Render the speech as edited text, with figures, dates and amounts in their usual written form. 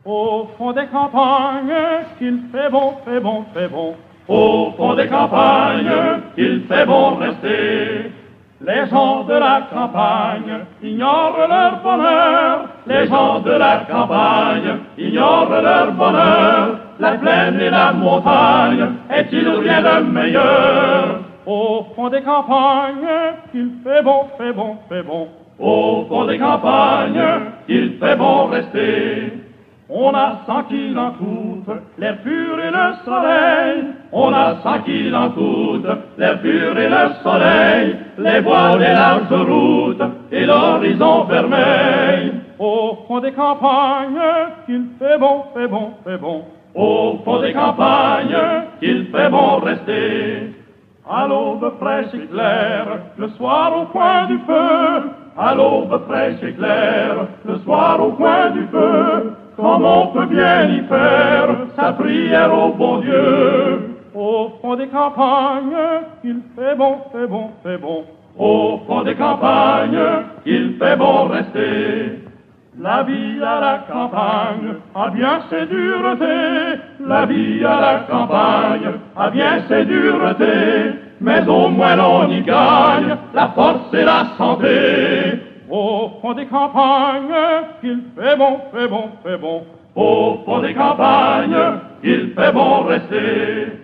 Au fond des campagnes, qu'il fait bon, fait bon, fait bon. Au fond des campagnes, il fait bon rester. Les gens de la campagne ignorent leur bonheur. Les gens de la campagne ignorent leur bonheur. La plaine et la montagne, est-il rien de meilleur? Au fond des campagnes, qu'il fait bon, fait bon, fait bon. Au fond des campagnes, il fait bon rester. On a 100 qui en coûte, l'air pur et le soleil. On a 100 qui en coûte, l'air pur et le soleil. Les bois, les larges routes et l'horizon vermeil. Au fond des campagnes, qu'il fait bon, fait bon, fait bon. Au fond des campagnes, qu'il fait bon rester. À l'aube fraîche et claire, le soir au coin du feu. À l'aube fraîche et claire, le soir au coin du feu. Comme on peut bien y faire sa prière au bon Dieu. Au fond des campagnes, qu'il fait bon, fait bon, fait bon. Au fond des campagnes, il fait bon rester. La vie à la campagne a bien ses duretés. La vie à la campagne a bien ses duretés. Mais au moins l'on y gagne la force et la santé. Au fond des campagnes, qu'il fait bon, fait bon, fait bon. Au fond des campagnes, il fait bon rester.